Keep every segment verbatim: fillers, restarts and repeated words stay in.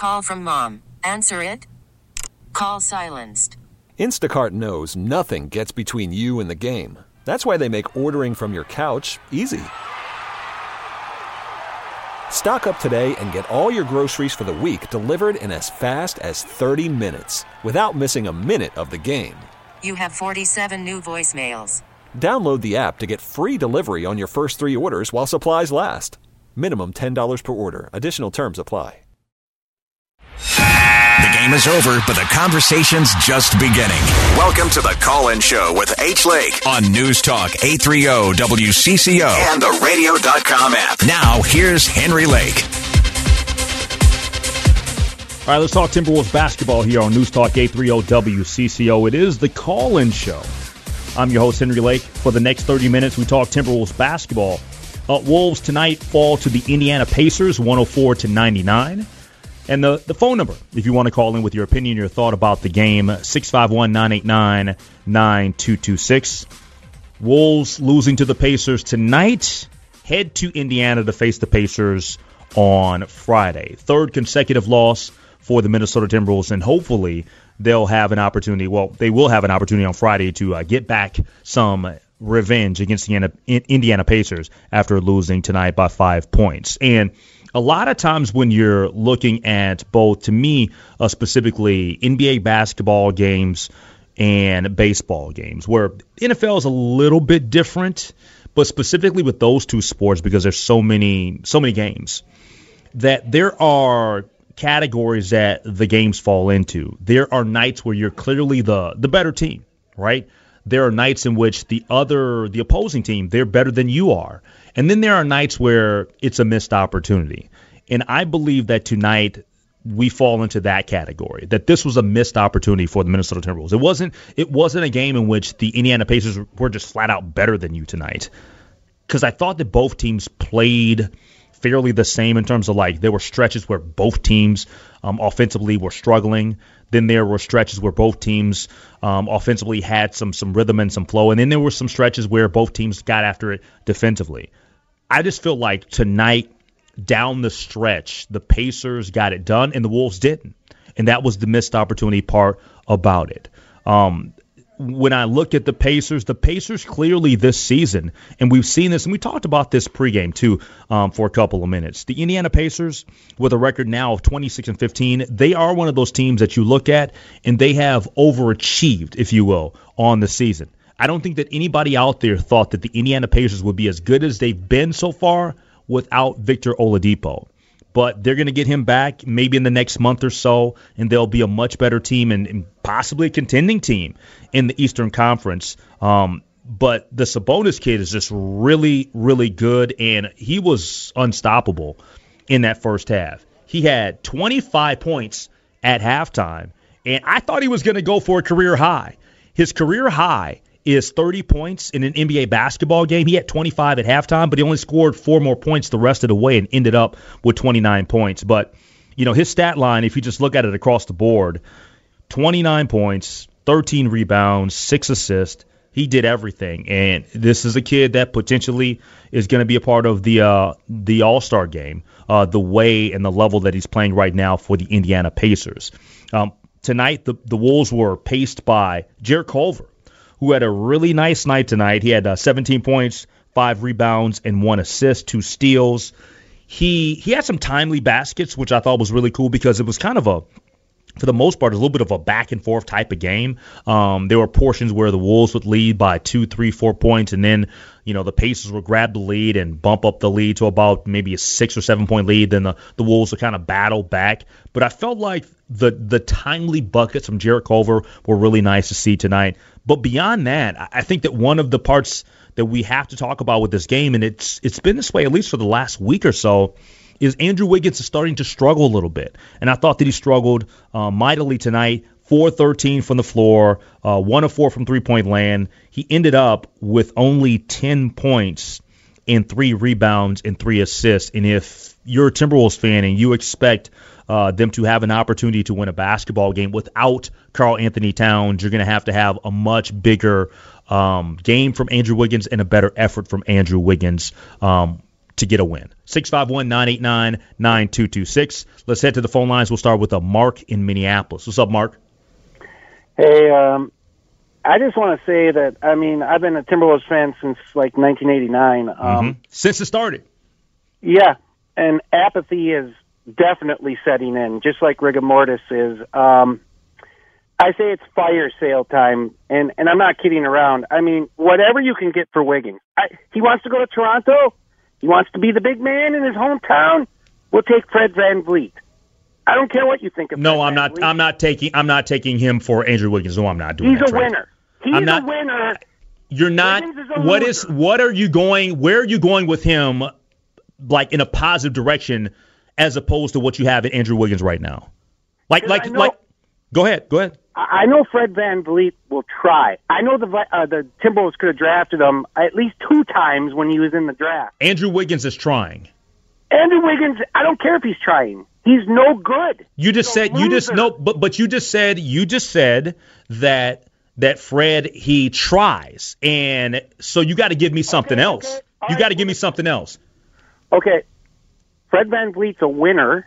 call from mom. Answer it. Call silenced. Instacart knows nothing gets between you and the game. That's why they make ordering from your couch easy. Stock up today and get all your groceries for the week delivered in as fast as thirty minutes without missing a minute of the game. You have forty-seven new voicemails. Download the app to get free delivery on your first three orders while supplies last. Minimum ten dollars per order. Additional terms apply. The game is over, but the conversation's just beginning. Welcome to the Call-In Show with H. Lake on News Talk eight thirty W C C O and the radio dot com app. Now, here's Henry Lake. All right, let's talk Timberwolves basketball here on News Talk eight thirty W C C O. It is the Call-In Show. I'm your host, Henry Lake. For the next thirty minutes, we talk Timberwolves basketball. Uh, Wolves tonight fall to the Indiana Pacers, one oh four to ninety-nine. And the, the phone number, if you want to call in with your opinion, your thought about the game, six five one, nine eight nine, nine two two six. Wolves losing to the Pacers tonight. Head to Indiana to face the Pacers on Friday. Third consecutive loss for the Minnesota Timberwolves, and hopefully they'll have an opportunity. Well, they will have an opportunity on Friday to uh, get back some revenge against the Indiana Pacers after losing tonight by five points. And a lot of times when you're looking at both, to me, uh, specifically N B A basketball games and baseball games, where N F L is a little bit different, but specifically with those two sports, because there's so many, so many games, that there are categories that the games fall into. There are nights where you're clearly the the better team, right? There are nights in which the other, the opposing team, they're better than you are. And then there are nights where it's a missed opportunity. And I believe that tonight we fall into that category, that this was a missed opportunity for the Minnesota Timberwolves. It wasn't, it wasn't a game in which the Indiana Pacers were just flat out better than you tonight. Because I thought that both teams played fairly the same in terms of, like, there were stretches where both teams um, offensively were struggling. Then there were stretches where both teams um, offensively had some some rhythm and some flow. And then there were some stretches where both teams got after it defensively. I just feel like tonight, down the stretch, the Pacers got it done and the Wolves didn't. And that was the missed opportunity part about it. Um, when I look at the Pacers, the Pacers clearly this season, and we've seen this, and we talked about this pregame too um, for a couple of minutes. The Indiana Pacers, with a record now of twenty-six and fifteen, they are one of those teams that you look at and they have overachieved, if you will, on the season. I don't think that anybody out there thought that the Indiana Pacers would be as good as they've been so far without Victor Oladipo. But they're going to get him back maybe in the next month or so, and they'll be a much better team and, and possibly a contending team in the Eastern Conference. Um, but the Sabonis kid is just really, really good, and he was unstoppable in that first half. He had twenty-five points at halftime, and I thought he was going to go for a career high. His career high is thirty points in an N B A basketball game. He had twenty-five at halftime, but he only scored four more points the rest of the way and ended up with twenty-nine points. But, you know, his stat line, if you just look at it across the board, twenty-nine points, thirteen rebounds, six assists. He did everything. And this is a kid that potentially is going to be a part of the uh, the All-Star game, uh, the way and the level that he's playing right now for the Indiana Pacers. Um, tonight, the, the Wolves were paced by Jarrett Culver, who had a really nice night tonight. He had uh, seventeen points, five rebounds, and one assist, two steals. He he had some timely baskets, which I thought was really cool because it was kind of a, for the most part, a little bit of a back-and-forth type of game. Um, there were portions where the Wolves would lead by two, three, four points, and then, you know, the Pacers would grab the lead and bump up the lead to about maybe a six- or seven-point lead. Then the, the Wolves would kind of battle back. But I felt like the the timely buckets from Jarrett Culver were really nice to see tonight. But beyond that, I think that one of the parts that we have to talk about with this game, and it's it's been this way at least for the last week or so, is Andrew Wiggins is starting to struggle a little bit. And I thought that he struggled uh, mightily tonight. four thirteen from the floor, uh, one of four from three-point land. He ended up with only ten points and three rebounds and three assists. And if you're a Timberwolves fan and you expect uh, them to have an opportunity to win a basketball game without Karl Anthony Towns, you're going to have to have a much bigger um, game from Andrew Wiggins and a better effort from Andrew Wiggins. Um, to get a win. six five one, nine eight nine, nine two two six. Let's head to the phone lines. We'll start with a Mark in Minneapolis. What's up, Mark? Hey, um, I just want to say that, I mean, I've been a Timberwolves fan since, like, nineteen eighty-nine. Um, mm-hmm. Since it started. Yeah, and apathy is definitely setting in, just like rigor mortis is. Um, I say it's fire sale time, and, and I'm not kidding around. I mean, whatever you can get for Wiggins. I, he wants to go to Toronto. He wants to be the big man in his hometown. We'll take Fred VanVleet. I don't care what you think of No, Fred I'm not VanVleet. I'm not taking I'm not taking him for Andrew Wiggins. No, I'm not doing He's that. a trade. winner. He's I'm not, a winner. You're not Wiggins is a what loser. is what are you going where are you going with him like in a positive direction as opposed to what you have in Andrew Wiggins right now? Like like know- like Go ahead. Go ahead. I know Fred VanVleet will try. I know the uh, the Timberwolves could have drafted him at least two times when he was in the draft. Andrew Wiggins is trying. Andrew Wiggins, I don't care if he's trying. He's no good. You just He's said a you just loser. no, but but you just said you just said that that Fred he tries, and so you got to give me something Okay, else. okay. All You right. got to give me something else. Okay, Fred VanVleet's a winner.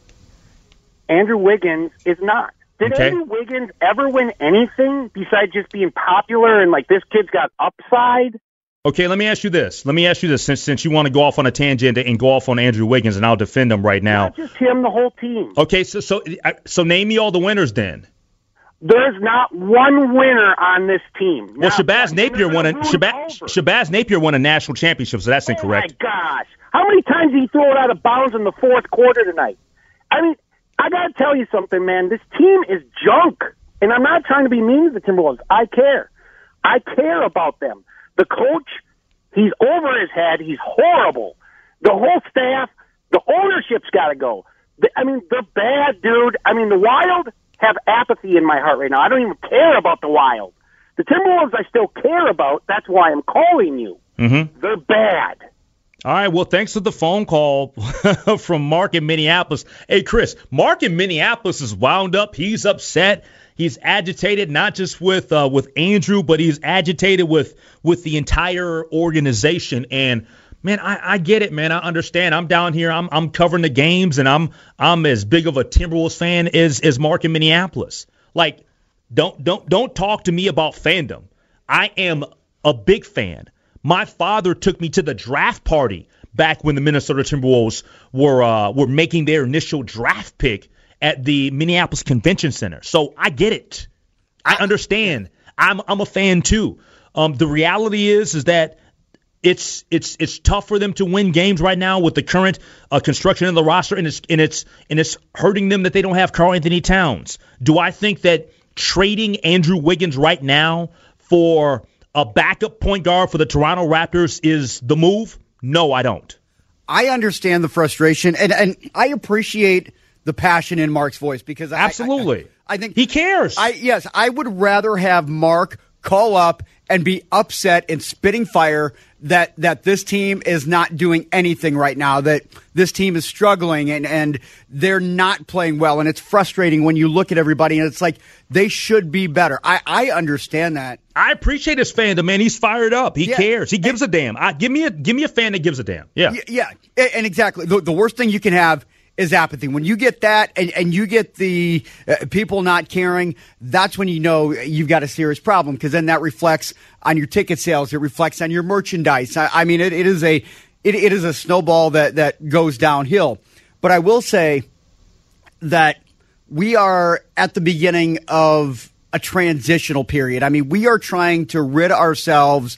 Andrew Wiggins is not. Did Okay. Andrew Wiggins ever win anything besides just being popular and like this kid's got upside? Okay, let me ask you this. Let me ask you this, since since you want to go off on a tangent and go off on Andrew Wiggins, and I'll defend him right now. Not just him, the whole team. Okay, so so so name me all the winners then. There's not one winner on this team. Well, Not Shabazz one. Napier They're won a gonna ruin Shabazz, over. Shabazz Napier won a national championship, so that's incorrect. Oh, my gosh. How many times did he throw it out of bounds in the fourth quarter tonight? I mean, I got to tell you something, man. This team is junk. And I'm not trying to be mean to the Timberwolves. I care. I care about them. The coach, he's over his head. He's horrible. The whole staff, the ownership's got to go. The, I mean, they're bad, dude. I mean, the Wild have apathy in my heart right now. I don't even care about the Wild. The Timberwolves I still care about. That's why I'm calling you. Mm-hmm. They're bad. All right, well, thanks for the phone call from Mark in Minneapolis. Hey, Chris, Mark in Minneapolis is wound up. He's upset. He's agitated, not just with uh, with Andrew, but he's agitated with with the entire organization. And man, I, I get it, man. I understand. I'm down here. I'm I'm covering the games, and I'm I'm as big of a Timberwolves fan as as Mark in Minneapolis. Like, don't don't don't talk to me about fandom. I am a big fan. My father took me to the draft party back when the Minnesota Timberwolves were uh, were making their initial draft pick at the Minneapolis Convention Center. So I get it. I understand. I'm I'm a fan too. Um, the reality is is that it's it's it's tough for them to win games right now with the current uh, construction of the roster, and it's and it's and it's hurting them that they don't have Karl Anthony Towns. Do I think that trading Andrew Wiggins right now for a backup point guard for the Toronto Raptors is the move? No, I don't. I understand the frustration, and, and I appreciate the passion in Mark's voice because I, Absolutely. I, I think he cares. I yes, I would rather have Mark call up and be upset and spitting fire that that this team is not doing anything right now, that this team is struggling and, and they're not playing well. And it's frustrating when you look at everybody and it's like they should be better. I, I understand that. I appreciate his fandom, man. He's fired up. He Yeah. cares. He gives a damn. I, give me a give me a fan that gives a damn. Yeah. Y- Yeah, a- and exactly. The, the worst thing you can have is apathy. When you get that and, and you get the uh, people not caring, that's when you know you've got a serious problem, because then that reflects on your ticket sales. It reflects on your merchandise. I, I mean, it, it is a it, it is a snowball that, that goes downhill. But I will say that we are at the beginning of a transitional period. I mean, we are trying to rid ourselves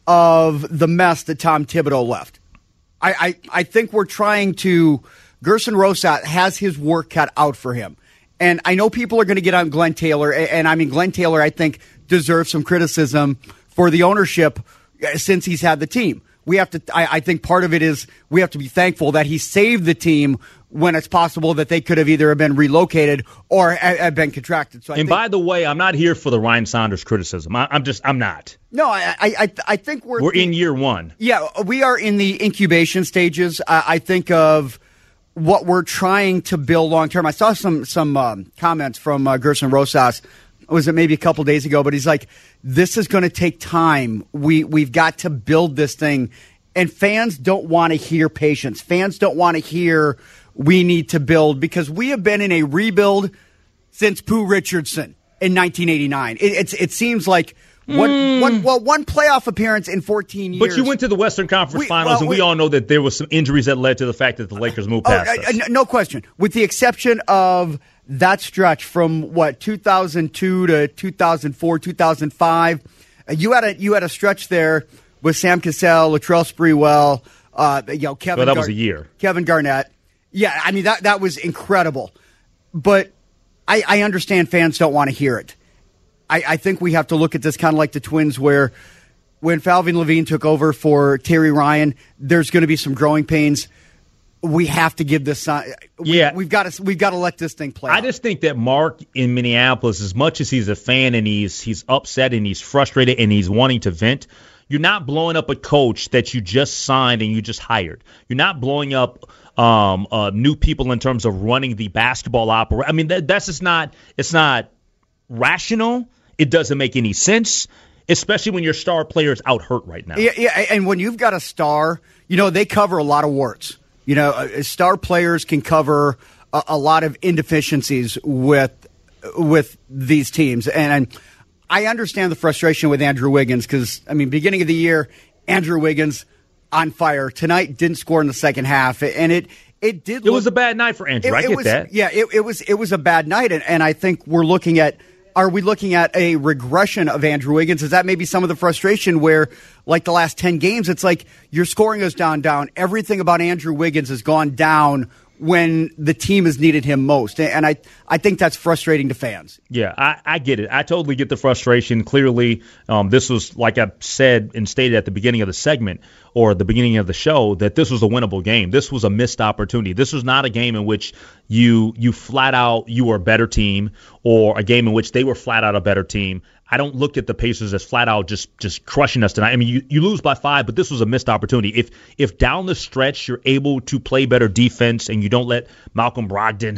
of the mess that Tom Thibodeau left. I, I, I think we're trying to – Gerson Rosas has his work cut out for him. And I know people are going to get on Glenn Taylor, and, and I mean, Glenn Taylor, I think, deserves some criticism for the ownership since he's had the team. We have to – I think part of it is we have to be thankful that he saved the team when it's possible that they could have either been relocated or have been contracted. So I and think, by the way, I'm not here for the Ryan Saunders criticism. I, I'm just – I'm not. No, I, I, I think we're – We're in year one. Yeah, we are in the incubation stages. I, I think of – what we're trying to build long term. I saw some some um, comments from uh, Gerson Rosas. Was it maybe a couple days ago? But he's like, "This is going to take time. We we've got to build this thing And fans don't want to hear patience. Fans don't want to hear we need to build, because we have been in a rebuild since Pooh Richardson in nineteen eighty-nine. It, it's, it seems like one, mm. one, well, one playoff appearance in fourteen years. But you went to the Western Conference we, Finals, well, and we, we all know that there was some injuries that led to the fact that the Lakers moved past oh, us. Uh, no question. With the exception of that stretch from, what, two thousand two to two thousand four, two thousand five, uh, you had a you had a stretch there with Sam Cassell, Latrell Sprewell, uh, you know, Kevin. Well, that Gar- was a year. Kevin Garnett. Yeah, I mean that that was incredible. But I, I understand fans don't want to hear it. I, I think we have to look at this kind of like the Twins, where when Falvin Levine took over for Terry Ryan, there's going to be some growing pains. We have to give this. Uh, we, yeah, we've got to. We've got to let this thing play. I out. just think that Mark in Minneapolis, as much as he's a fan and he's he's upset and he's frustrated and he's wanting to vent, you're not blowing up a coach that you just signed and you just hired. You're not blowing up um, uh, new people in terms of running the basketball operation. I mean, that, that's just not. It's not rational. It doesn't make any sense, especially when your star player is out hurt right now. Yeah, yeah, and when you've got a star, you know, they cover a lot of warts. You know, uh, star players can cover a, a lot of inefficiencies with with these teams. And, and I understand the frustration with Andrew Wiggins because, I mean, beginning of the year, Andrew Wiggins on fire. Tonight didn't score in the second half. And it it did It look, was a bad night for Andrew. it, I it get was, that. Yeah, it, it was it was a bad night. And, and I think we're looking at, are we looking at a regression of Andrew Wiggins? Is that maybe some of the frustration where, like the last ten games, it's like your scoring goes down, down. Everything about Andrew Wiggins has gone down when the team has needed him most. And I, I think that's frustrating to fans. Yeah, I, I get it. I totally get the frustration. Clearly, um, this was, like I said and stated at the beginning of the segment or the beginning of the show, that this was a winnable game. This was a missed opportunity. This was not a game in which you you flat out you were a better team, or a game in which they were flat out a better team. I don't look at the Pacers as flat out just just crushing us tonight. I mean, you, you lose by five, but this was a missed opportunity. If if down the stretch you're able to play better defense and you don't let Malcolm Brogdon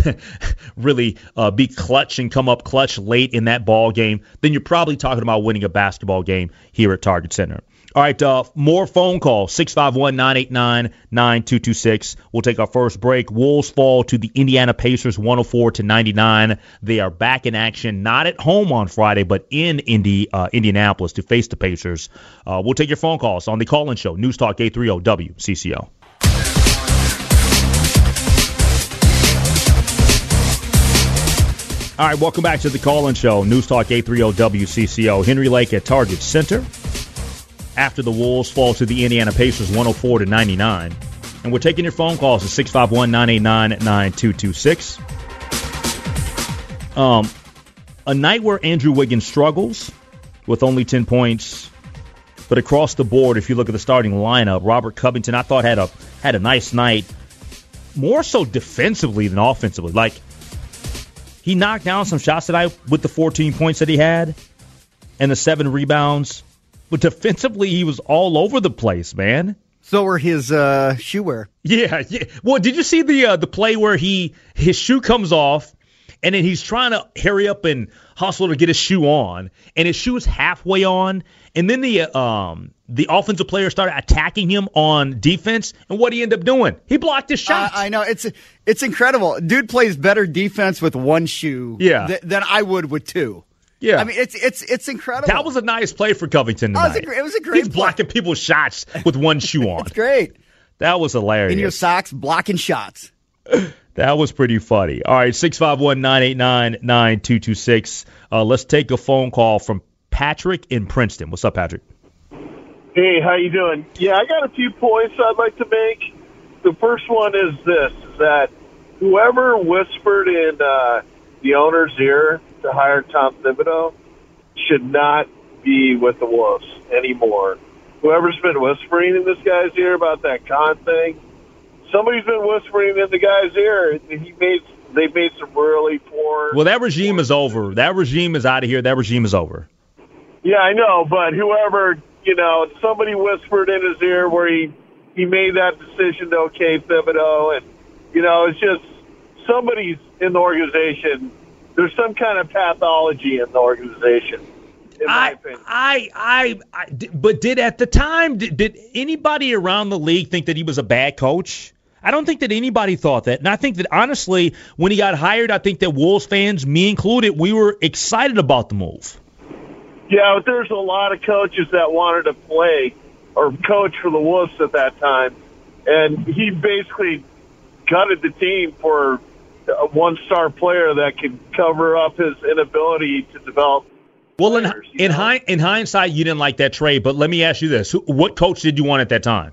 really uh, be clutch and come up clutch late in that ball game, then you're probably talking about winning a basketball game here at Target Center. All right, uh, more phone calls, six five one, nine eight nine, nine two two six. We'll take our first break. Wolves fall to the Indiana Pacers one oh four to ninety-nine. They are back in action, not at home on Friday, but in Indy, uh, Indianapolis to face the Pacers. Uh, we'll take your phone calls on the call-in show, News Talk eight thirty W C C O. All right, welcome back to the call-in show, News Talk eight thirty W C C O. Henry Lake at Target Center. After the Wolves fall to the Indiana Pacers one oh four to ninety-nine. And we're taking your phone calls at six five one, nine eight nine, nine two two six. Um, a night where Andrew Wiggins struggles with only ten points. But across the board, if you look at the starting lineup, Robert Covington, I thought had a had a nice night. More so defensively than offensively. Like, he knocked down some shots tonight with the fourteen points that he had and the seven rebounds. But defensively, he was all over the place, man. So were his uh, shoe wear. Yeah, yeah. Well, did you see the uh, the play where he his shoe comes off, and then he's trying to hurry up and hustle to get his shoe on, and his shoe is halfway on, and then the um the offensive player started attacking him on defense, and what did he end up doing? He blocked his shot. Uh, I know it's it's incredible. Dude plays better defense with one shoe, yeah. th- than I would with two. Yeah, I mean it's it's it's incredible. That was a nice play for Covington tonight. Oh, it, was a, it was a great He's play. blocking people's shots with one shoe on. It's great. That was hilarious. In your socks, blocking shots. That was pretty funny. All right, six five one, nine eight nine, nine two two six. Uh, let's take a phone call from Patrick in Princeton. What's up, Patrick? Hey, how you doing? Yeah, I got a few points I'd like to make. The first one is this, is that whoever whispered in uh, the owner's ear to hire Tom Thibodeau should not be with the Wolves anymore. Whoever's been whispering in this guy's ear about that con thing, somebody's been whispering in the guy's ear, and he made they made some really poor. Well, that regime is over. That regime is out of here. That regime is over. Yeah, I know, but whoever, you know, somebody whispered in his ear where he he made that decision to okay Thibodeau, and you know, it's just somebody's in the organization. There's some kind of pathology in the organization. in my I, opinion. I, I, I, but did at the time, did, did anybody around the league think that he was a bad coach? I don't think that anybody thought that. And I think that, honestly, when he got hired, I think that Wolves fans, me included, we were excited about the move. Yeah, but there's a lot of coaches that wanted to play or coach for the Wolves at that time. And he basically gutted the team for a one-star player that could cover up his inability to develop. Well, in, players, in, hi, in hindsight, you didn't like that trade, but let me ask you this. Who, what coach did you want at that time?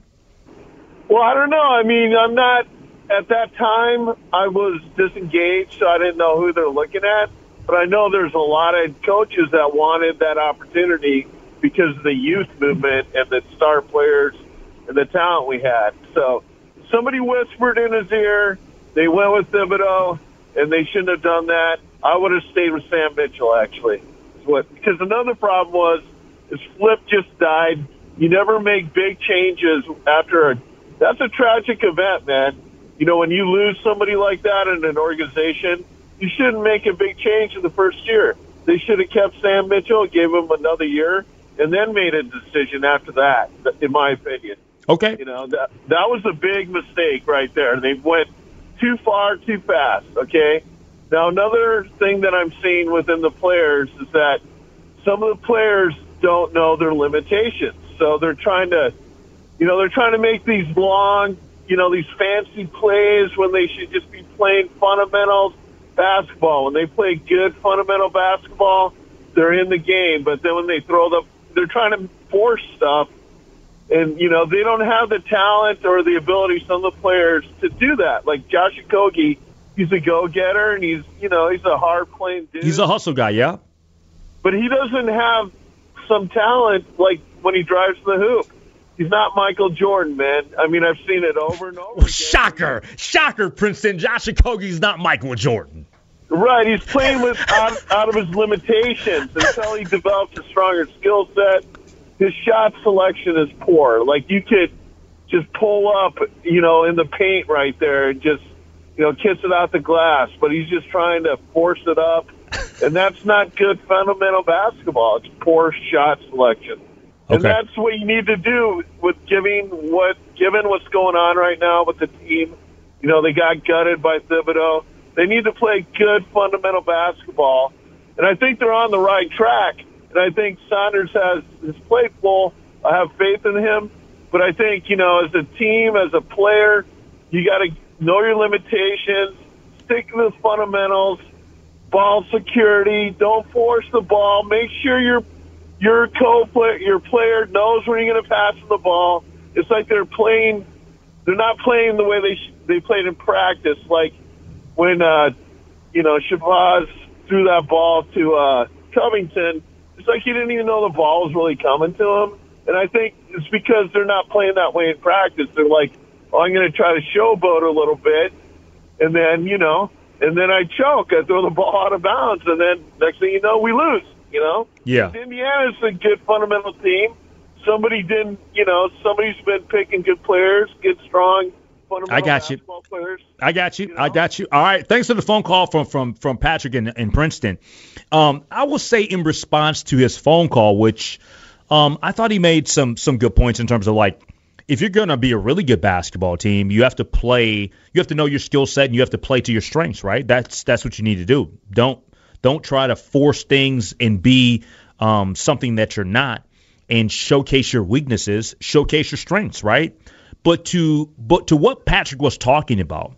Well, I don't know. I mean, I'm not – at that time, I was disengaged, so I didn't know who they're looking at. But I know there's a lot of coaches that wanted that opportunity because of the youth movement and the star players and the talent we had. So somebody whispered in his ear. They went with Thibodeau, and they shouldn't have done that. I would have stayed with Sam Mitchell, actually. What? Because another problem was is Flip just died. You never make big changes after a – that's a tragic event, man. You know, when you lose somebody like that in an organization, you shouldn't make a big change in the first year. They should have kept Sam Mitchell, gave him another year, and then made a decision after that, in my opinion. Okay. You know, that that was a big mistake right there. They went too far, too fast, okay? Now, another thing that I'm seeing within the players is that some of the players don't know their limitations. So they're trying to, you know, they're trying to make these long, you know, these fancy plays when they should just be playing fundamental basketball. When they play good fundamental basketball, they're in the game. But then when they throw the, they're trying to force stuff. And, you know, they don't have the talent or the ability, some of the players, to do that. Like Josh Okogie, he's a go-getter, and he's, you know, he's a hard-playing dude. He's a hustle guy, yeah. But he doesn't have some talent like when he drives the hoop. He's not Michael Jordan, man. I mean, I've seen it over and over again. Shocker. Shocker, Princeton. Josh Okogie's not Michael Jordan. Right. He's playing with out, out of his limitations until he develops a stronger skill set. His shot selection is poor. Like, you could just pull up, you know, in the paint right there and just, you know, kiss it out the glass. But he's just trying to force it up. And that's not good fundamental basketball. It's poor shot selection. And Okay. that's what you need to do with giving what, given what's going on right now with the team. You know, they got gutted by Thibodeau. They need to play good fundamental basketball. And I think they're on the right track. And I think Saunders has his plate full. I have faith in him. But I think, you know, as a team, as a player, you got to know your limitations, stick to the fundamentals, ball security, don't force the ball, make sure your your co-player, your player knows when you're going to pass the ball. It's like they're playing, they're not playing the way they sh- they played in practice. Like when, uh, you know, Shabazz threw that ball to uh, Covington, it's like he didn't even know the ball was really coming to him. And I think it's because they're not playing that way in practice. They're like, oh, I'm going to try to showboat a little bit, and then, you know, and then I choke. I throw the ball out of bounds, and then next thing you know, we lose, you know? Yeah. Indiana's a good fundamental team. Somebody didn't, you know, somebody's been picking good players, good, strong, fundamental I got you. basketball players. I got you. You I know? got you. All right. Thanks for the phone call from from from Patrick in, in Princeton. Um, I will say in response to his phone call, which um, I thought he made some some good points in terms of, like, if you're going to be a really good basketball team, you have to play. You have to know your skill set, and you have to play to your strengths. Right. That's that's what you need to do. Don't don't try to force things and be um, something that you're not, and showcase your weaknesses, showcase your strengths. Right. But to but to what Patrick was talking about,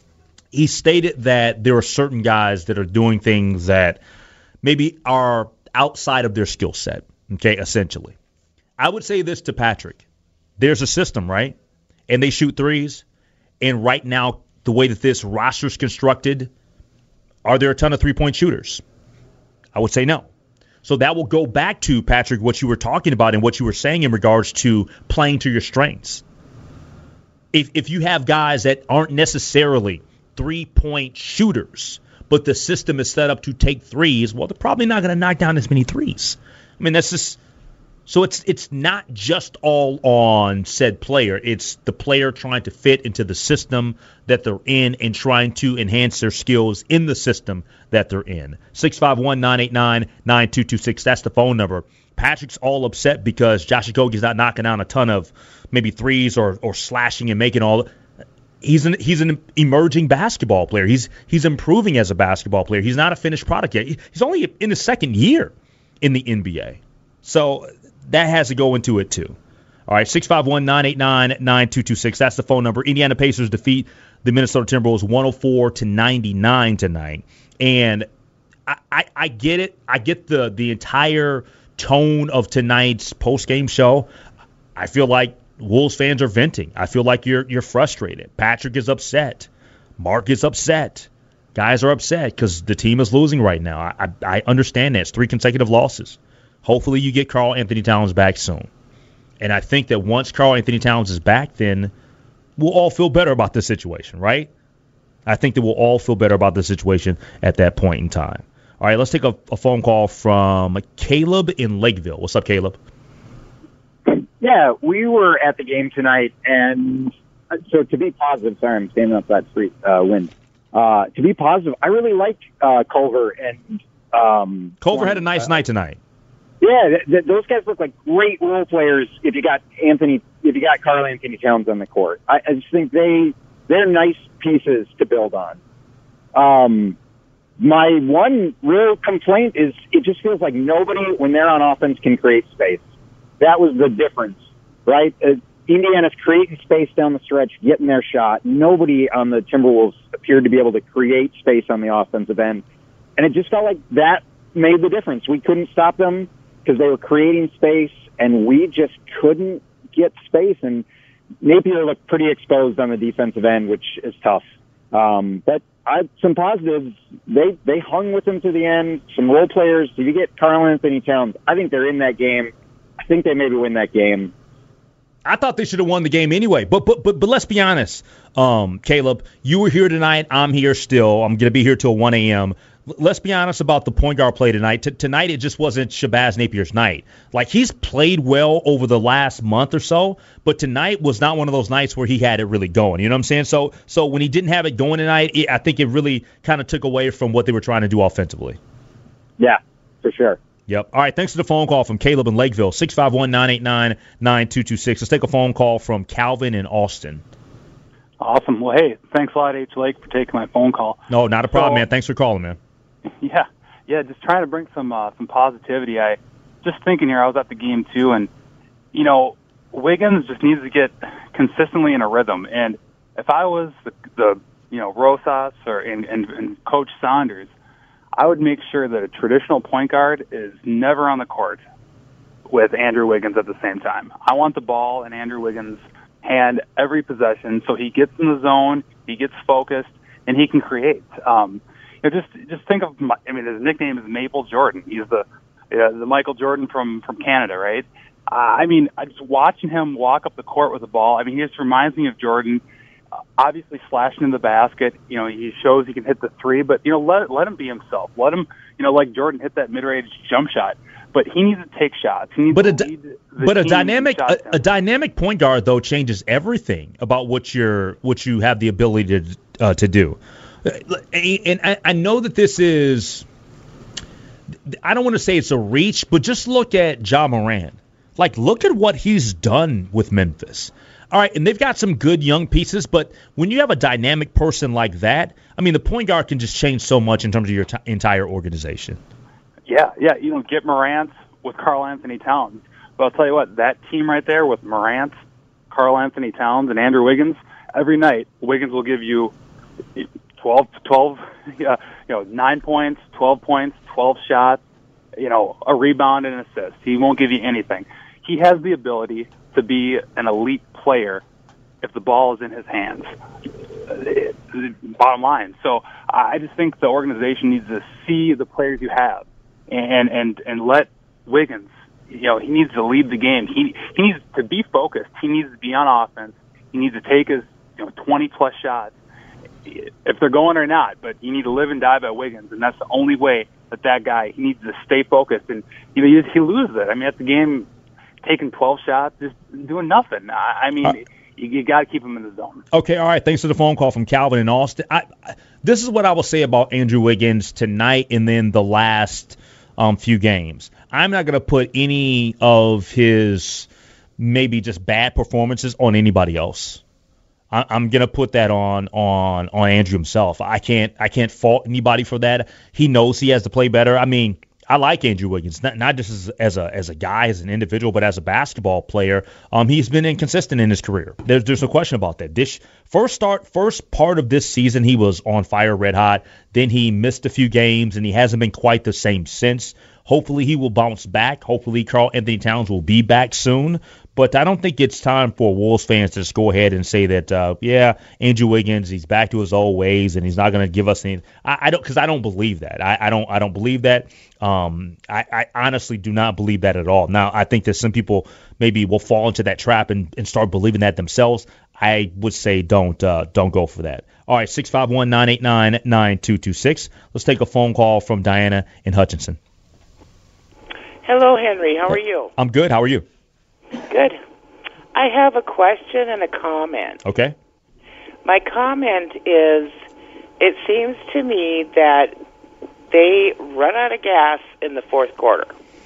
he stated that there are certain guys that are doing things that maybe are outside of their skill set, okay, essentially. I would say this to Patrick. There's a system, right? And they shoot threes. And right now, the way that this roster is constructed, are there a ton of three-point shooters? I would say no. So that will go back to, Patrick, what you were talking about and what you were saying in regards to playing to your strengths. If if you have guys that aren't necessarily three-point shooters, but the system is set up to take threes, well, they're probably not going to knock down as many threes. I mean, that's just So it's it's not just all on said player. It's the player trying to fit into the system that they're in and trying to enhance their skills in the system that they're in. six five one, nine eight nine, nine two two six, that's the phone number. Patrick's all upset because Josh Okogie's not knocking down a ton of maybe threes or, or slashing and making all. He's an he's an emerging basketball player. He's he's improving as a basketball player. He's not a finished product yet. He's only in his second year in the N B A. So that has to go into it too. All right, six five one, nine eight nine, nine two two six. That's the phone number. Indiana Pacers defeat the Minnesota Timberwolves one oh four to ninety-nine tonight. And I, I, I get it. I get the the entire tone of tonight's post-game show. I feel like Wolves fans are venting. I feel like you're you're frustrated. Patrick is upset. Mark is upset. Guys are upset because the team is losing right now. I, I, I understand that. It's three consecutive losses. Hopefully you get Karl Anthony Towns back soon. And I think that once Karl Anthony Towns is back, then we'll all feel better about this situation, right? I think that we'll all feel better about the situation at that point in time. All right, let's take a, a phone call from Caleb in Lakeville. What's up, Caleb? Yeah, we were at the game tonight, and so to be positive, sorry, I'm standing up that street uh, wind. Uh, to be positive, I really liked uh, Culver and um, Culver had a nice uh, night tonight. Yeah, th- th- those guys look like great role players. If you got Anthony, if you got Karl Anthony Towns on the court, I, I just think they they're nice pieces to build on. Um, my one real complaint is it just feels like nobody, when they're on offense, can create space. That was the difference, right? Uh, Indiana's creating space down the stretch, getting their shot. Nobody on the Timberwolves appeared to be able to create space on the offensive end, and it just felt like that made the difference. We couldn't stop them because they were creating space, and we just couldn't get space. And Napier looked pretty exposed on the defensive end, which is tough. Um, but I, some positives, they, they hung with him to the end. Some role players. If you get Karl Anthony Towns, I think they're in that game. I think they maybe win that game. I thought they should have won the game anyway. But but but but let's be honest, um, Caleb. You were here tonight. I'm here still. I'm going to be here till one a.m. Let's be honest about the point guard play tonight. T- tonight, it just wasn't Shabazz Napier's night. Like, he's played well over the last month or so, but tonight was not one of those nights where he had it really going. You know what I'm saying? So so when he didn't have it going tonight, it, I think it really kind of took away from what they were trying to do offensively. Yeah, for sure. Yep. All right, thanks for the phone call from Caleb in Lakeville, six five one, nine eight nine, nine two two six. Let's take a phone call from Calvin in Austin. Awesome. Well, hey, thanks a lot, H. Lake, for taking my phone call. No, not a problem, so, man. Thanks for calling, man. Yeah, yeah, just trying to bring some uh, some positivity. I just thinking here, I was at the game too, and you know, Wiggins just needs to get consistently in a rhythm. And if I was the, the you know Rosas or and, and, and Coach Saunders, I would make sure that a traditional point guard is never on the court with Andrew Wiggins at the same time. I want the ball in Andrew Wiggins' hand every possession, so he gets in the zone, he gets focused, and he can create. Um, You know, just just think of, I mean, his nickname is Maple Jordan. He's the uh, the Michael Jordan from, from Canada, right? Uh, I mean, just watching him walk up the court with the ball, I mean, he just reminds me of Jordan. Uh, obviously, slashing in the basket, you know, he shows he can hit the three, but, you know, let let him be himself. Let him, you know, like Jordan, hit that mid-range jump shot. But he needs to take shots. He needs but to a, lead the but a team dynamic in shot a, a dynamic point guard, though, changes everything about what you're what you have the ability to uh, to do. And I know that this is, I don't want to say it's a reach, but just look at Ja Morant. Like, look at what he's done with Memphis. All right, and they've got some good young pieces, but when you have a dynamic person like that, I mean, the point guard can just change so much in terms of your t- entire organization. Yeah, yeah, you know, get Morant with Karl Anthony Towns. But I'll tell you what, that team right there with Morant, Karl Anthony Towns, and Andrew Wiggins, every night, Wiggins will give you twelve, twelve, uh, you know, nine points, twelve points, twelve shots, you know, a rebound and an assist. He won't give you anything. He has the ability to be an elite player if the ball is in his hands. Bottom line. So I just think the organization needs to see the players you have and and and let Wiggins, you know, he needs to lead the game. He he needs to be focused. He needs to be on offense. He needs to take his, you know, twenty plus shots, if they're going or not, but you need to live and die by Wiggins, and that's the only way that that guy, he needs to stay focused. And, you know, he, he loses it. I mean, at the game taking twelve shots, just doing nothing. I, I mean, uh, you, you got to keep him in the zone. Okay, all right. Thanks for the phone call from Calvin in Austin. I, I, this is what I will say about Andrew Wiggins tonight and then the last um, few games. I'm not going to put any of his maybe just bad performances on anybody else. I, I'm going to put that on on on Andrew himself. I can't I can't fault anybody for that. He knows he has to play better. I mean, I like Andrew Wiggins, not, not just as, as a as a guy, as an individual, but as a basketball player. Um, he's been inconsistent in his career. There's there's no question about that. This first start, first part of this season, he was on fire, red hot. Then he missed a few games, and he hasn't been quite the same since. Hopefully he will bounce back. Hopefully Karl Anthony Towns will be back soon. But I don't think it's time for Wolves fans to just go ahead and say that, uh, yeah, Andrew Wiggins, he's back to his old ways and he's not going to give us any. I, I don't, because I don't believe that. I, I don't. I don't believe that. Um, I, I honestly do not believe that at all. Now, I think that some people maybe will fall into that trap and, and start believing that themselves. I would say don't uh, don't go for that. All right, six five one, nine eight nine, nine two two six. Let's take a phone call from Diana in Hutchinson. Hello, Henry. How are you? I'm good. How are you? Good. I have a question and a comment. Okay. My comment is, it seems to me that they run out of gas in the fourth quarter.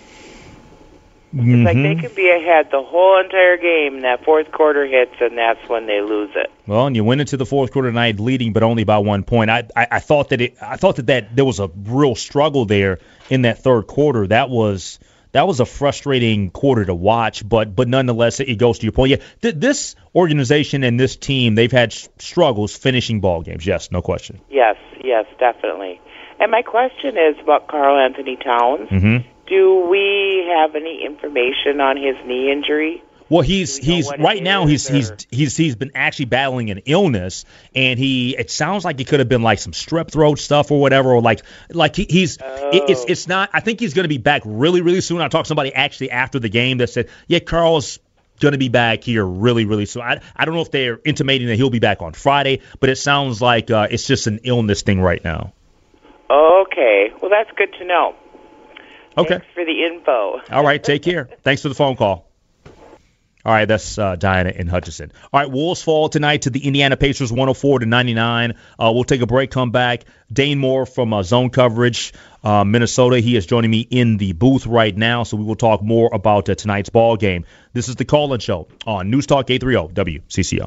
Mm-hmm. It's like they could be ahead the whole entire game, and that fourth quarter hits, and that's when they lose it. Well, and you went into the fourth quarter tonight leading, but only by one point. I, I, I thought that it, I thought that, that there was a real struggle there in that third quarter. That was that was a frustrating quarter to watch, but but nonetheless, it goes to your point. Yeah, th- this organization and this team, they've had sh- struggles finishing ball games. Yes, no question. Yes, yes, definitely. And my question is about Karl Anthony Towns. Mm-hmm. Do we have any information on his knee injury? Well, he's he's right now he's he's he's he's been actually battling an illness, and he it sounds like it could have been like some strep throat stuff or whatever, or like like he, he's oh. it, it's it's not. I think he's going to be back really really soon. I talked to somebody actually after the game that said, yeah, Karl's going to be back here really really soon. I I don't know if they're intimating that he'll be back on Friday, but it sounds like uh, it's just an illness thing right now. Okay, well that's good to know. Okay. Thanks for the info. All right, take care. Thanks for the phone call. All right, that's uh, Diana in Hutchinson. All right, Wolves fall tonight to the Indiana Pacers, one oh four to ninety-nine. Uh, we'll take a break, come back. Dane Moore from uh, Zone Coverage, uh, Minnesota. He is joining me in the booth right now, so we will talk more about uh, tonight's ball game. This is the Call-In Show on News Talk eight thirty W C C O.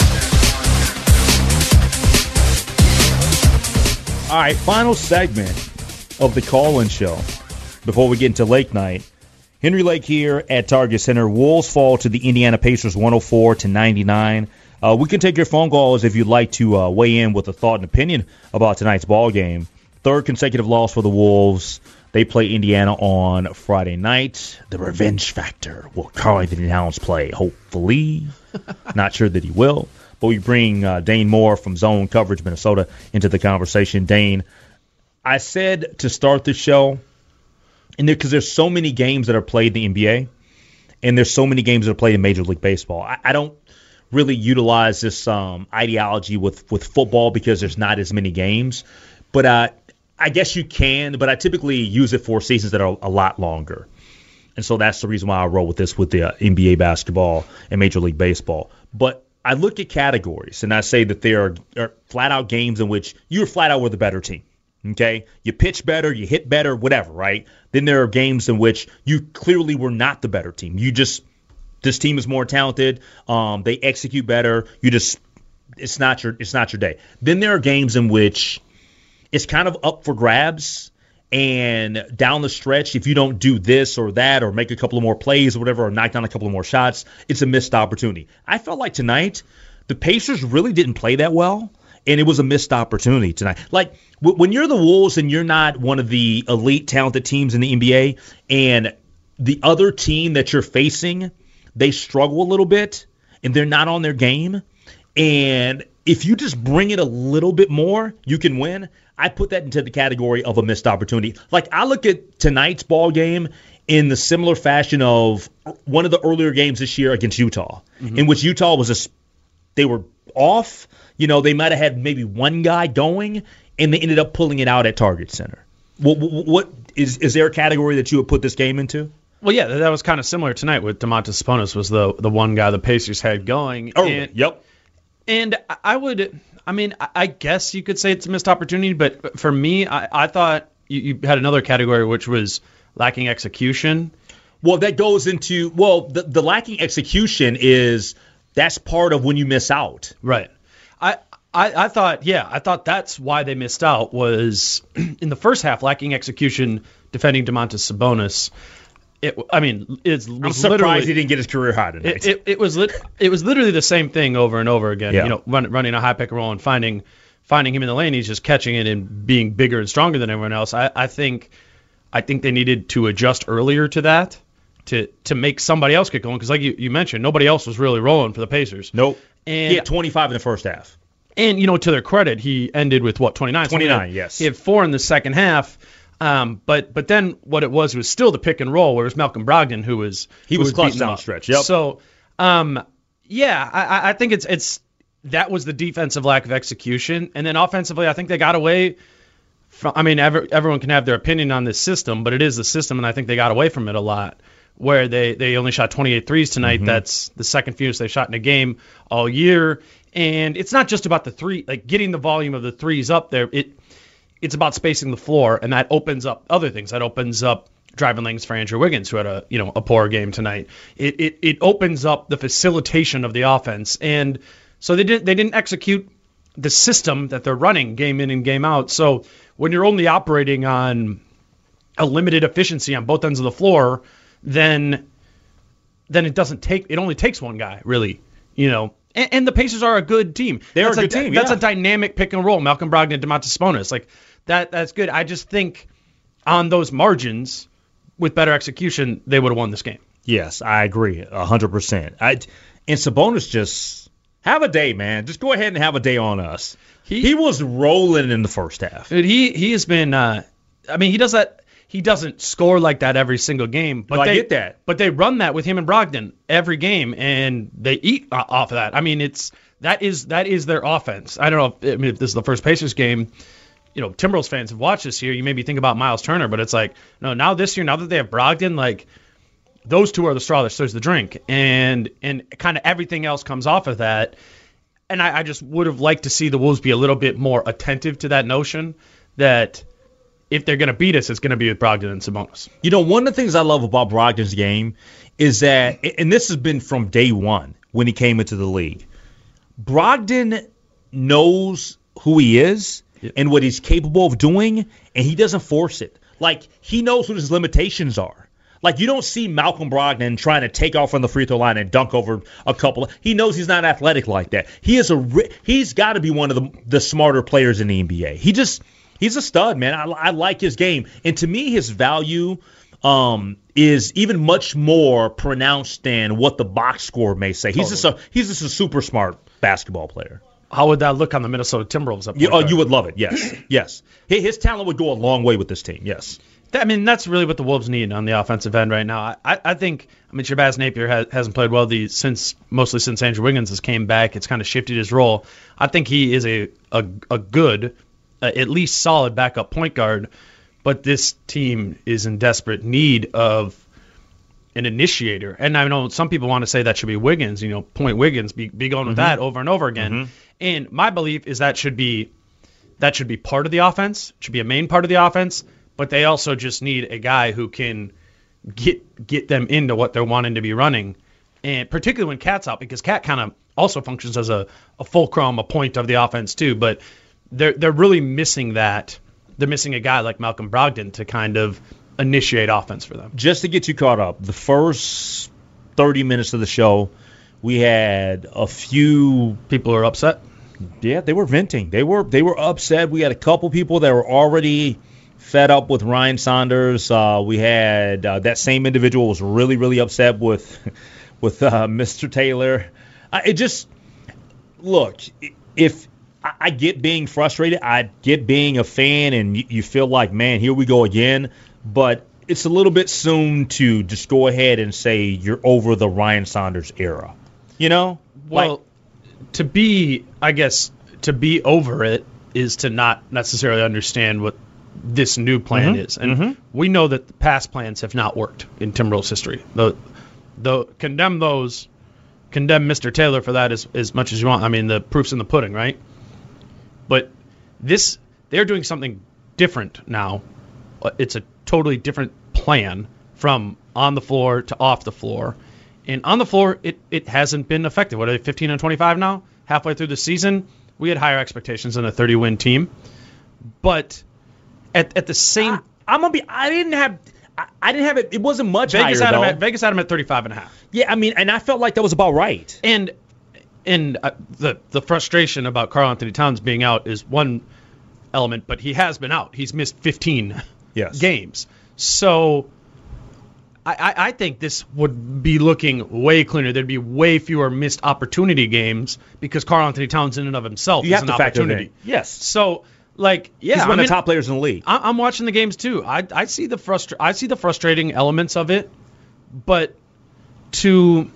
All right, final segment of the Call-In Show before we get into Lake Night. Henry Lake here at Target Center. Wolves fall to the Indiana Pacers one oh four to ninety-nine. Uh, we can take your phone calls if you'd like to uh, weigh in with a thought and opinion about tonight's ball game. Third consecutive loss for the Wolves. They play Indiana on Friday night. The revenge factor. Will Karl Anthony Towns play? Hopefully. Not sure that he will. But we bring uh, Dane Moore from Zone Coverage Minnesota into the conversation. Dane, I said to start the show, and because there, there's so many games that are played in the N B A, and there's so many games that are played in Major League Baseball. I, I don't really utilize this um, ideology with, with football because there's not as many games. But uh, I guess you can, but I typically use it for seasons that are a lot longer. And so that's the reason why I roll with this with the uh, N B A basketball and Major League Baseball. But I look at categories, and I say that there are, are flat-out games in which you're flat-out with the better team. Okay, you pitch better, you hit better, whatever, right? Then there are games in which you clearly were not the better team. You just, this team is more talented. Um, they execute better. You just, it's not your, it's not your day. Then there are games in which it's kind of up for grabs, and down the stretch, if you don't do this or that, or make a couple of more plays or whatever, or knock down a couple of more shots, it's a missed opportunity. I felt like tonight, the Pacers really didn't play that well. And it was a missed opportunity tonight. Like, w- when you're the Wolves and you're not one of the elite talented teams in the N B A, and the other team that you're facing, they struggle a little bit, and they're not on their game, and if you just bring it a little bit more, you can win. I put that into the category of a missed opportunity. Like, I look at tonight's ball game in the similar fashion of one of the earlier games this year against Utah, mm-hmm. in which Utah was a, they were off. You know, they might have had maybe one guy going, and they ended up pulling it out at Target Center. What, what is is there a category that you would put this game into? Well, yeah, that was kind of similar tonight with Domantas Sabonis was the the one guy the Pacers had going. Oh, and, yep. And I would, I mean, I guess you could say it's a missed opportunity, but for me, I, I thought you, you had another category which was lacking execution. Well, that goes into, well, the, the lacking execution is, that's part of when you miss out. Right. I, I, I thought, yeah, I thought that's why they missed out was in the first half, lacking execution, defending Domantas Sabonis. It, I mean, it's. I'm surprised he didn't get his career high tonight. It, it, it was lit, it was literally the same thing over and over again. Yeah. You know, run, running a high pick and roll and finding finding him in the lane. He's just catching it and being bigger and stronger than everyone else. I, I think I think they needed to adjust earlier to that to to make somebody else get going because, like you, you mentioned, nobody else was really rolling for the Pacers. Nope. And, he had twenty-five in the first half. And you know, to their credit, he ended with what twenty-nine. twenty-nine, so he had, yes. He had four in the second half. Um, but but then what it was was still the pick and roll, where it was Malcolm Brogdon who was he who was, was clutch beating them down up. stretch. Yep. So um, yeah, I, I think it's it's that was the defensive lack of execution, and then offensively, I think they got away from. I mean, every, everyone can have their opinion on this system, but it is the system, and I think they got away from it a lot. Where they, they only shot twenty-eight threes tonight. Mm-hmm. That's the second fewest they shot in a game all year. And it's not just about the three, like getting the volume of the threes up there. It It's about spacing the floor, and that opens up other things. That opens up driving lanes for Andrew Wiggins, who had a you know a poor game tonight. It it it opens up the facilitation of the offense, and so they didn't they didn't execute the system that they're running game in and game out. So when you're only operating on a limited efficiency on both ends of the floor, then then it doesn't take it only takes one guy really, you know. And, and the Pacers are a good team. They are that's a good a, team. That's yeah. a dynamic pick and roll. Malcolm Brogdon and Domantas Sabonis, like that. That's good. I just think on those margins, with better execution, they would have won this game. Yes, I agree, a hundred percent. I and Sabonis just have a day, man. Just go ahead and have a day on us. He, he was rolling in the first half. Dude, he he has been. Uh, I mean, he does that. He doesn't score like that every single game, but no, they I get that. But they run that with him and Brogdon every game, and they eat off of that. I mean, it's that is that is their offense. I don't know if, I mean, if this is the first Pacers game. You know, Timberwolves fans have watched this year. You maybe think about Miles Turner, but it's like no. Now this year, now that they have Brogdon, like those two are the straw that stirs the drink, and and kind of everything else comes off of that. And I, I just would have liked to see the Wolves be a little bit more attentive to that notion that if they're going to beat us, it's going to be with Brogdon and Sabonis. You know, one of the things I love about Brogdon's game is that, and this has been from day one when he came into the league, Brogdon knows who he is yep. and what he's capable of doing, and he doesn't force it. Like, he knows what his limitations are. Like, you don't see Malcolm Brogdon trying to take off from the free throw line and dunk over a couple. He knows he's not athletic like that. He is a he's got to be one of the the smarter players in the N B A. He just he's a stud, man. I, I like his game, and to me, his value um, is even much more pronounced than what the box score may say. He's totally. just a he's just a super smart basketball player. How would that look on the Minnesota Timberwolves? Up you, oh, you would love it. Yes, yes. His talent would go a long way with this team. Yes. I mean, that's really what the Wolves need on the offensive end right now. I, I think, I mean, Shabazz Napier has, hasn't played well the, since mostly since Andrew Wiggins has came back. It's kind of shifted his role. I think he is a a, a good, uh, at least solid backup point guard. But this team is in desperate need of an initiator. And I know some people want to say that should be Wiggins. You know, point Wiggins, be, be going with mm-hmm. that over and over again. Mm-hmm. And my belief is that should be that should be part of the offense. It should be a main part of the offense. But they also just need a guy who can get get them into what they're wanting to be running, and particularly when Cat's out, because Cat kind of also functions as a, a fulcrum, a point of the offense too. But they're they're really missing that. They're missing a guy like Malcolm Brogdon to kind of initiate offense for them. Just to get you caught up, the first thirty minutes of the show, we had a few people who are upset. Yeah, they were venting. They were they were upset. We had a couple people that were already fed up with Ryan Saunders. Uh, we had uh, that same individual was really, really upset with with uh, Mister Taylor. Uh, it just look, if I, I get being frustrated, I get being a fan, and you, you feel like, man, here we go again. But it's a little bit soon to just go ahead and say you're over the Ryan Saunders era. You know, well, like, to be, I guess, to be over it is to not necessarily understand what this new plan Mhm. is. And Mhm. we know that the past plans have not worked in Timberwolves history. The, the condemn those, condemn Mister Taylor for that as, as much as you want. I mean, the proof's in the pudding, right? But this, they're doing something different now. It's a totally different plan from on the floor to off the floor. And on the floor, it, it hasn't been effective. What are they, fifteen and twenty-five now? Halfway through the season, we had higher expectations than a thirty-win team. But at at the same, I, I'm gonna be. I didn't have. I, I didn't have it. It wasn't much Vegas higher had though. him at, Vegas had him at thirty-five and a half. Yeah, I mean, and I felt like that was about right. And and uh, the the frustration about Karl Anthony Towns being out is one element, but he has been out. He's missed fifteen yes. games. So I, I, I think this would be looking way cleaner. There'd be way fewer missed opportunity games because Karl Anthony Towns in and of himself You is have an to factor opportunity. it in. Yes. So like yeah, He's one I of mean, the top players in the league. I, I'm watching the games too. I I see the frustra- I see the frustrating elements of it, but to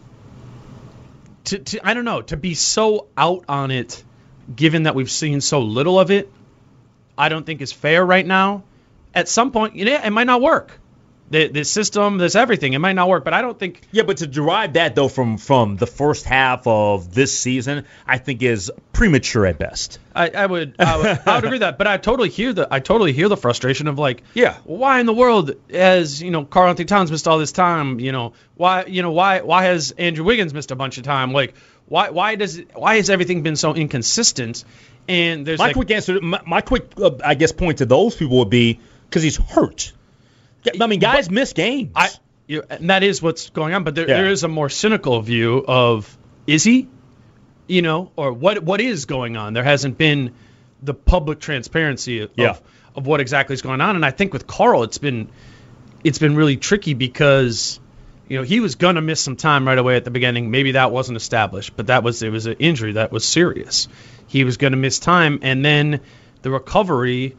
to to I don't know, to be so out on it, given that we've seen so little of it, I don't think is fair right now. At some point, you know, it might not work. The the system, there's everything. It might not work, but I don't think. Yeah, but to derive that though from from the first half of this season, I think is premature at best. I, I would I would, I would agree with that, but I totally hear the I totally hear the frustration of like, yeah, why in the world has you know Karl Anthony Towns missed all this time? You know why you know why why has Andrew Wiggins missed a bunch of time? Like why why does it, why has everything been so inconsistent? And there's my like, quick answer, my, my quick uh, I guess point to those people would be because he's hurt. I mean, guys but, miss games. I, you, and that is what's going on. But there, yeah. there is a more cynical view of, is he? You know, or what what is going on? There hasn't been the public transparency of, yeah. of, of what exactly is going on. And I think with Karl, it's been it's been really tricky because, you know, he was going to miss some time right away at the beginning. Maybe that wasn't established, but that was it was an injury that was serious. He was going to miss time, and then the recovery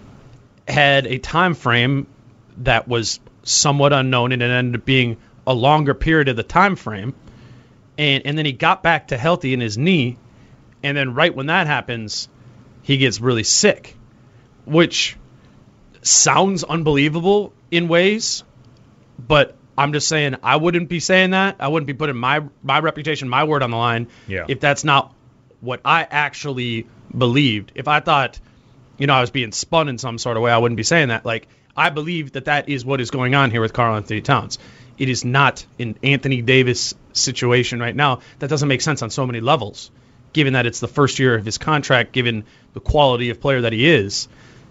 had a time frame that was somewhat unknown, and it ended up being a longer period of the time frame. And and then he got back to healthy in his knee, and then right when that happens, he gets really sick, which sounds unbelievable in ways, but I'm just saying I wouldn't be saying that. I wouldn't be putting my my reputation, my word on the line yeah. if that's not what I actually believed. If I thought, you know, I was being spun in some sort of way, I wouldn't be saying that. Like, I believe that that is what is going on here with Karl Anthony Towns. It is not an Anthony Davis situation right now. That doesn't make sense on so many levels, given that it's the first year of his contract, given the quality of player that he is.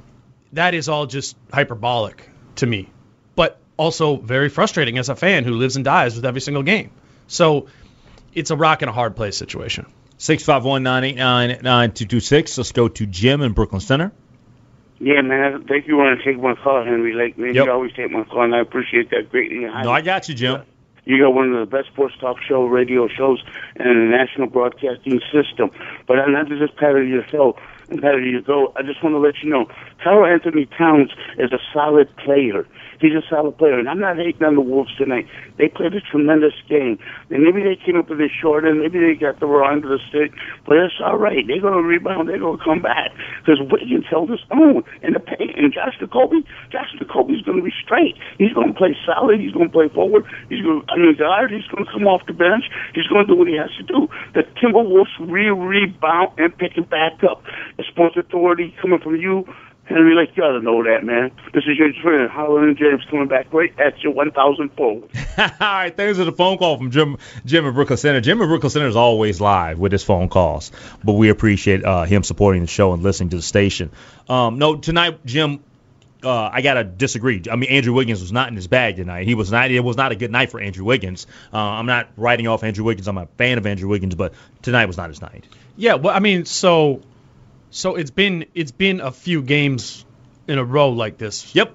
That is all just hyperbolic to me, but also very frustrating as a fan who lives and dies with every single game. So it's a rock and a hard place situation. six five one, nine eight nine, nine two two six. Let's go to Jim in Brooklyn Center. Yeah, man. Thank you for taking my call, Henry Lake. Man, yep. you always take my call, and I appreciate that greatly. No, I got you, Jim. You got one of the best sports talk show radio shows in the national broadcasting system. But I'm not just part of your show and part of your go. I just want to let you know, Karl Anthony Towns is a solid player. He's a solid player, and I'm not hating on the Wolves tonight. They played a tremendous game. And maybe they came up a bit short, and maybe they got the wrong end of the stick, but it's all right. They're going to rebound. They're going to come back because Wiggins held his own in the paint. And Josh Jacoby, Josh Jacoby's going to be straight. He's going to play solid. He's going to play forward. He's going to, I mean, guard. He's going to come off the bench. He's going to do what he has to do. The Timberwolves re rebound and pick it back up. The sports authority coming from you. Henry Lake, you ought to know that, man. This is your friend, Holland James, coming back right at your one thousand forward. All right, thanks for the phone call from Jim Jim in Brooklyn Center. Jim in Brooklyn Center is always live with his phone calls, but we appreciate uh, him supporting the show and listening to the station. Um, no, tonight, Jim, uh, I got to disagree. I mean, Andrew Wiggins was not in his bag tonight. He was not. It was not a good night for Andrew Wiggins. Uh, I'm not writing off Andrew Wiggins. I'm a fan of Andrew Wiggins, but tonight was not his night. Yeah, well, I mean, so... So it's been it's been a few games in a row like this. Yep.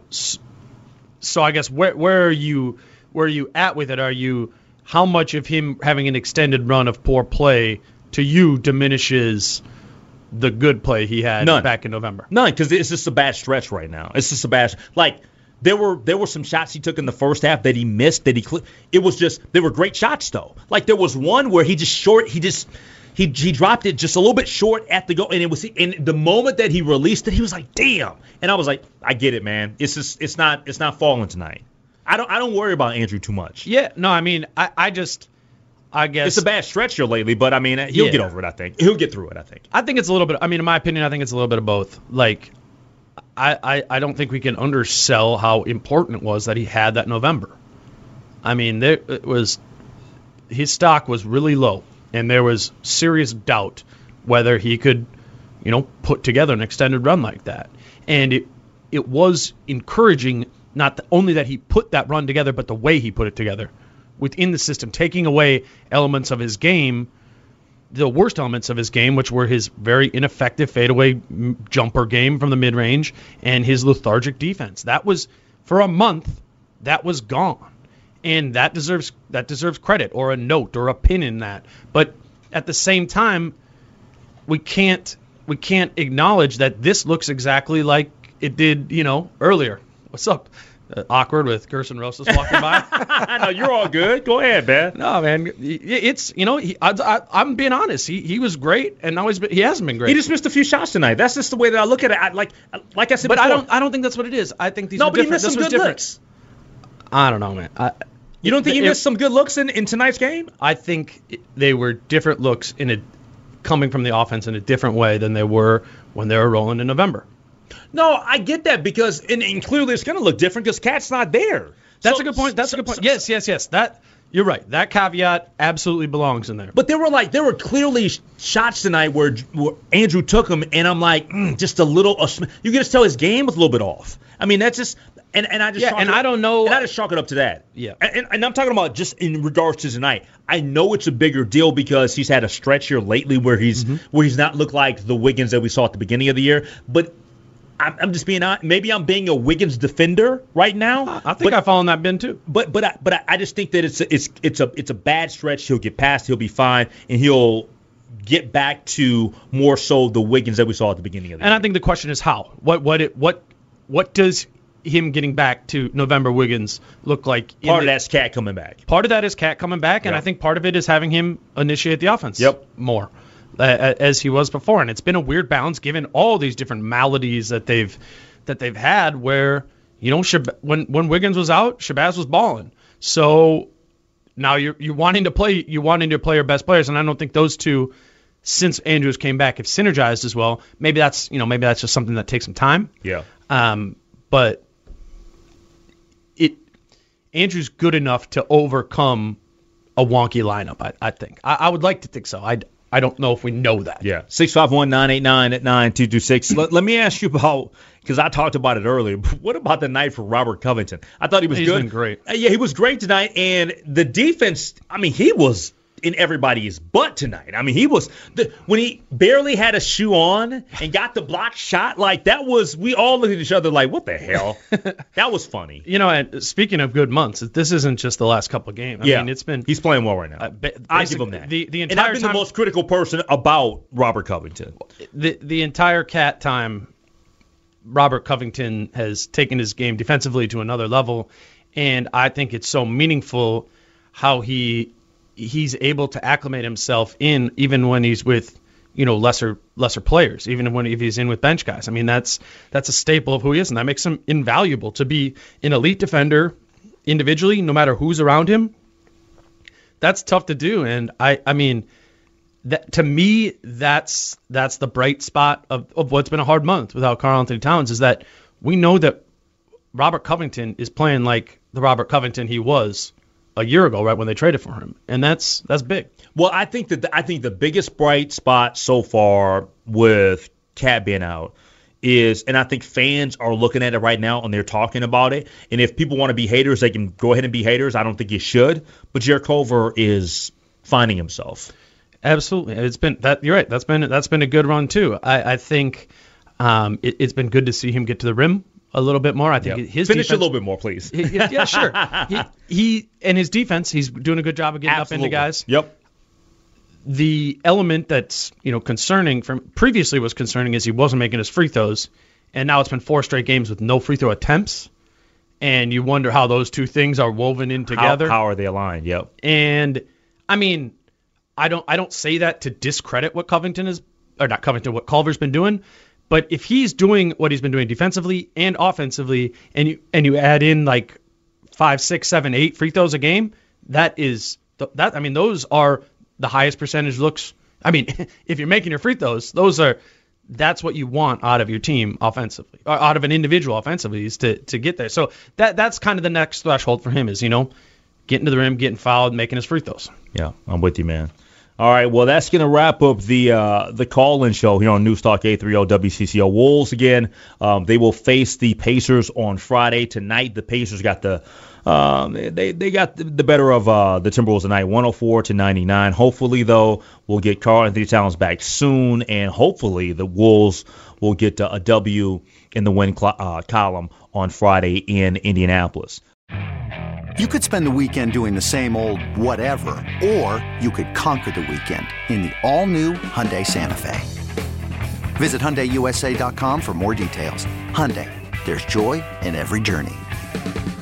So I guess where where are you where are you at with it? Are you how much of him having an extended run of poor play to you diminishes the good play he had None. back in November? None, because it's just a bad stretch right now. It's just a bad like there were there were some shots he took in the first half that he missed that he it was just they were great shots though. Like there was one where he just short he just he he dropped it just a little bit short at the goal, and it was and the moment that he released it, he was like, "Damn!" And I was like, "I get it, man. It's just it's not it's not falling tonight. I don't I don't worry about Andrew too much. Yeah, no, I mean, I, I just I guess it's a bad stretch here lately, but I mean, he'll Yeah. get over it. I think he'll get through it. I think. I think it's a little bit. I mean, in my opinion, I think it's a little bit of both. Like, I, I, I don't think we can undersell how important it was that he had that November. I mean, there it was his stock was really low, and there was serious doubt whether he could, you know, put together an extended run like that. And it it was encouraging, not only that he put that run together, but the way he put it together within the system, taking away elements of his game, the worst elements of his game, which were his very ineffective fadeaway jumper game from the mid-range and his lethargic defense. That was, for a month, that was gone. And that deserves that deserves credit or a note or a pin in that. But at the same time, we can't we can't acknowledge that this looks exactly like it did, you know, earlier. What's up? Uh, awkward with Gerson Rosas walking by. No, you're all good. Go ahead, man. No, man, it's you know he, I, I, I'm being honest. He he was great, and now he's been, he hasn't been great. He just missed a few shots tonight. That's just the way that I look at it. I, like like I said, but before, I don't I don't think that's what it is. I think these no, were but he different. missed This some was good different. looks. I don't know, man. I, You don't think he it- missed some good looks in, in tonight's game? I think they were different looks in a coming from the offense in a different way than they were when they were rolling in November. No, I get that because and, and clearly it's going to look different because Cat's not there. That's So- a good point. That's so- a good point. so- Yes, yes, yes. That you're right. That caveat absolutely belongs in there. But there were like there were clearly sh- shots tonight where, where Andrew took them, and I'm like, mm, just a little. A sm- you can just tell his game was a little bit off. I mean, that's just and, and I just Yeah, chalk and it up- I don't know- and I just chalk it up to that. Yeah. And, and, and I'm talking about just in regards to tonight. I know it's a bigger deal because he's had a stretch here lately where he's Mm-hmm. where he's not looked like the Wiggins that we saw at the beginning of the year, but. I'm, I'm just being honest. Maybe I'm being a Wiggins defender right now. I think I fall in that bin too. But but I, but I, I just think that it's a, it's it's a it's a bad stretch. He'll get past. He'll be fine, and he'll get back to more so the Wiggins that we saw at the beginning of the And year. I think the question is how. What what it what what does him getting back to November Wiggins look like? in Part of the- that's Cat coming back. Part of that is Cat coming back, and Yep. I think part of it is having him initiate the offense Yep. more uh, as he was before. And it's been a weird balance given all these different maladies that they've that they've had. Where you know Shab- when when Wiggins was out, Shabazz was balling. So now you're you wanting to play you wanting to play your best players, and I don't think those two, since Andrews came back, have synergized as well. Maybe that's you know maybe that's just something that takes some time. Yeah. Um, but it Andrew's good enough to overcome a wonky lineup. I, I think. I, I would like to think so. I, I don't know if we know that. Yeah. six five one, nine eight nine, nine two two six. let, let me ask you about, because I talked about it earlier, what about the night for Robert Covington? I thought he was He's good. been great. Uh, yeah, he was great tonight. And the defense, I mean, he was in everybody's butt tonight. I mean, he was, the, when he barely had a shoe on and got the block shot, like that was, we all looked at each other like, what the hell? That was funny. You know, and speaking of good months, this isn't just the last couple of games. I yeah. mean, it's been. He's playing well right now. Uh, ba- I give basic- him that. The, the and entire I've been time, the most critical person about Robert Covington. the the entire Cat time, Robert Covington has taken his game defensively to another level, and I think it's so meaningful how he he's able to acclimate himself in even when he's with you know lesser lesser players, even when if he's in with bench guys. I mean that's that's a staple of who he is, and that makes him invaluable to be an elite defender individually, no matter who's around him. That's tough to do, and I I mean. That, to me, that's that's the bright spot of, of what's been a hard month without Karl Anthony Towns, is that we know that Robert Covington is playing like the Robert Covington he was a year ago, right when they traded for him, and that's that's big. Well, I think that the, I think the biggest bright spot so far with Cat being out is, and I think fans are looking at it right now and they're talking about it. And if people want to be haters, they can go ahead and be haters. I don't think you should, but Jarrett Culver is finding himself. Absolutely, it's been that. You're right. That's been that's been a good run too. I, I think um, it, it's been good to see him get to the rim a little bit more. I think Yep. his Finish defense, a little bit more, please. He- yeah, sure. He, he and his defense, he's doing a good job of getting Absolutely. up into guys. Yep. The element that's you know concerning from previously was concerning is he wasn't making his free throws, and now it's been four straight games with no free throw attempts, and you wonder how those two things are woven in together. How, how are they aligned? Yep. And I mean, I don't I don't say that to discredit what Covington is, or not Covington, what Culver's been doing. But if he's doing what he's been doing defensively and offensively, and you and you add in like five, six, seven, eight free throws a game, that is that. I mean, those are the highest percentage looks. I mean, if you're making your free throws, those are that's what you want out of your team offensively, or out of an individual offensively, is to to get there. So that that's kind of the next threshold for him, is, you know, getting to the rim, getting fouled, making his free throws. Yeah, I'm with you, man. All right, well, that's going to wrap up the uh, the call-in show here on News Talk eight thirty W C C O. Wolves, again, um, they will face the Pacers on Friday. Tonight, the Pacers got the um, they they got the better of uh, the Timberwolves tonight, one oh four to ninety-nine. Hopefully, though, we'll get Karl-Anthony Towns back soon, and hopefully the Wolves will get a W in the win cl- uh, column on Friday in Indianapolis. You could spend the weekend doing the same old whatever, or you could conquer the weekend in the all-new Hyundai Santa Fe. Visit Hyundai U S A dot com for more details. Hyundai, there's joy in every journey.